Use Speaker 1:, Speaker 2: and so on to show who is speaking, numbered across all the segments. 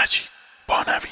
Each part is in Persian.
Speaker 1: مجید بانوی.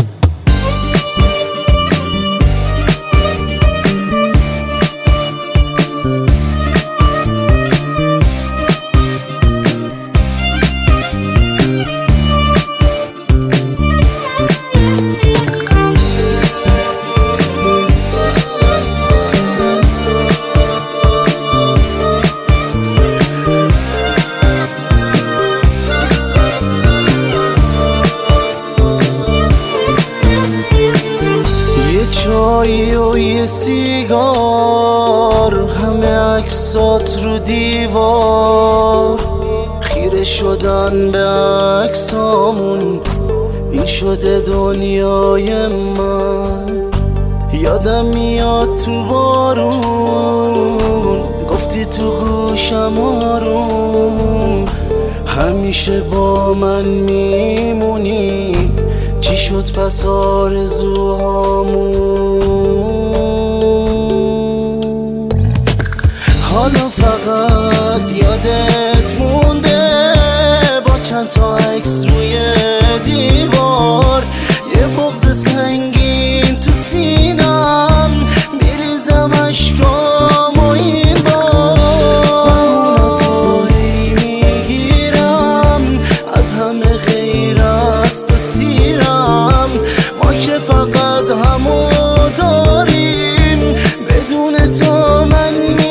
Speaker 2: چایی و یه سیگار، همه عکسات رو دیوار، خیره شدن به عکسامون، این شده دنیای من. یادم میاد تو بارون گفتی تو گوشم آروم، همیشه با من میمونی، چی شد پس آرزوهامون؟ حالا فقط یادت مونده با چند تا عکس روی دیوار، یه بغض سنگین تو سینم، میریزم اشکام و این بار تو میگیرم، از همه غیر از تو سیرم، ما که فقط همو داریم، بدون تو من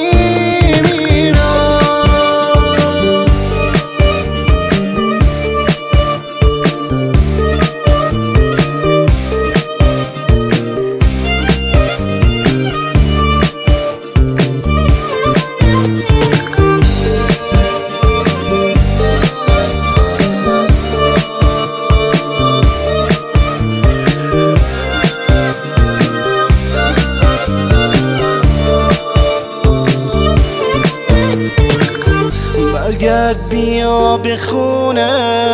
Speaker 2: برگرد بیا به خونه،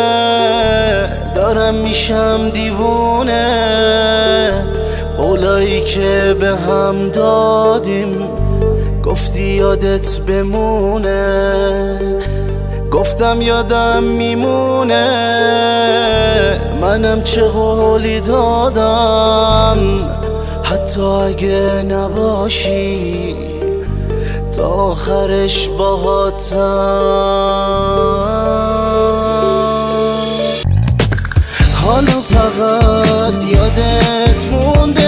Speaker 2: دارم میشم دیوونه، قولایی که به هم دادیم گفتی یادت بمونه، گفتم یادم میمونه، منم چه قولی دادم، حتی اگه نباشی تا آخرش باهاتم. حالا فقط یادت مونده